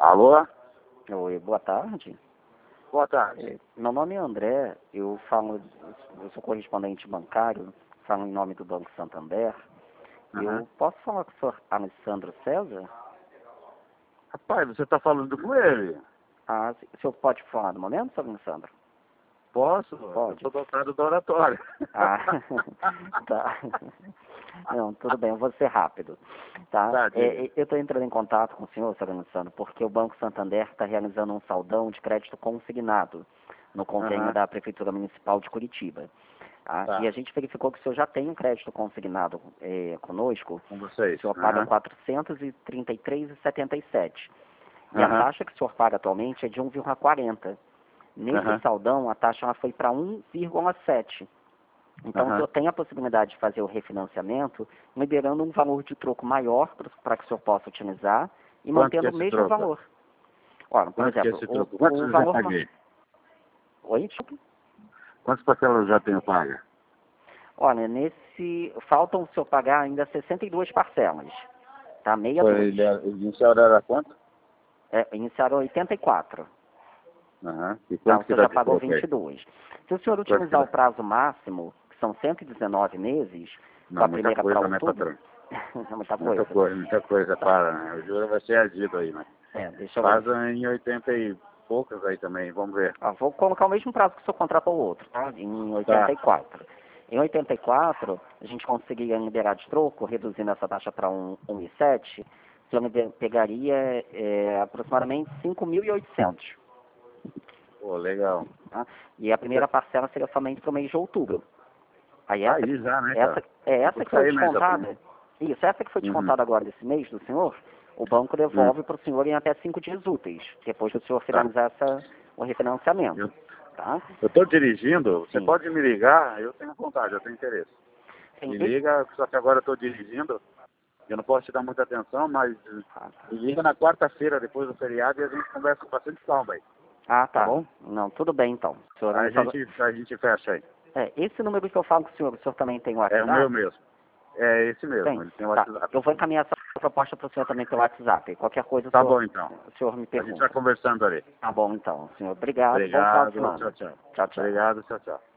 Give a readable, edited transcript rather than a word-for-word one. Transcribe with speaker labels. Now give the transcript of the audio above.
Speaker 1: Alô?
Speaker 2: Oi, boa tarde.
Speaker 1: Boa tarde.
Speaker 2: Meu nome é André, eu sou correspondente bancário, falo em nome do Banco Santander. Eu posso falar com o senhor Alessandro César?
Speaker 1: Rapaz, você está falando com ele?
Speaker 2: O senhor pode falar no momento, senhor Alessandro?
Speaker 1: Posso?
Speaker 2: Pode.
Speaker 1: Eu sou dotado do oratório.
Speaker 2: Tá. Não, tudo bem, eu vou ser rápido. Tá? Eu estou entrando em contato com o senhor Alessandro, porque o Banco Santander está realizando um saldão de crédito consignado no convênio da Prefeitura Municipal de Curitiba. Tá? E a gente verificou que o senhor já tem um crédito consignado conosco.
Speaker 1: Com vocês.
Speaker 2: O senhor paga R$ 433,77. E a taxa que o senhor paga atualmente é de 1,40. Nesse saldão, a taxa ela foi para 1,7. Então, o senhor tem a possibilidade de fazer o refinanciamento, liberando um valor de troco maior para que o senhor possa utilizar e mantendo o mesmo valor. Ora, por exemplo,
Speaker 1: o valor...
Speaker 2: Oi?
Speaker 1: Quantas parcelas eu já tenho paga?
Speaker 2: Olha, faltam o senhor pagar ainda 62 parcelas. Tá? Meia dúzia.
Speaker 1: Inicial era quanto?
Speaker 2: Iniciaram 84.
Speaker 1: E
Speaker 2: Então,
Speaker 1: quanto
Speaker 2: o senhor já pagou 22. Se o senhor utilizar o prazo máximo, que são 119 meses, com a primeira para outubro... Muita coisa.
Speaker 1: Muita coisa para, né? O juro vai ser ardido aí, né?
Speaker 2: Deixa eu ver.
Speaker 1: Faz em 80 e poucas aí também, vamos ver.
Speaker 2: Vou colocar o mesmo prazo que o senhor contratou o outro, tá? Em 84. Em 84, a gente conseguiria liberar de troco, reduzindo essa taxa para 1,7, o senhor pegaria aproximadamente 5.800.
Speaker 1: Pô, legal.
Speaker 2: Tá? E a primeira parcela seria somente para o mês de outubro. Aí
Speaker 1: aí já, né, cara?
Speaker 2: essa que foi descontada. Isso, essa que foi descontada agora desse mês do senhor, o banco devolve para o senhor em até 5 dias úteis, depois do senhor finalizar o refinanciamento. Tá?
Speaker 1: Eu estou dirigindo, você pode me ligar, eu tenho vontade, eu tenho interesse. Me liga, só que agora eu estou dirigindo, eu não posso te dar muita atenção, mas me liga na quarta-feira, depois do feriado, e a gente conversa com bastante calma aí.
Speaker 2: Tá
Speaker 1: Bom?
Speaker 2: Não, tudo bem então.
Speaker 1: A gente fecha aí.
Speaker 2: Esse número que eu falo com o senhor também tem o WhatsApp?
Speaker 1: É o meu mesmo. É esse mesmo,
Speaker 2: Tem?
Speaker 1: ele tem o WhatsApp.
Speaker 2: Eu vou encaminhar essa proposta para o senhor também pelo WhatsApp. Qualquer coisa,
Speaker 1: bom, então.
Speaker 2: O senhor me pergunta.
Speaker 1: A gente vai conversando ali.
Speaker 2: Tá bom, então. Senhor, obrigado.
Speaker 1: Obrigado,
Speaker 2: Bom final de semana.
Speaker 1: tchau.
Speaker 2: Tchau, tchau.
Speaker 1: Obrigado, tchau.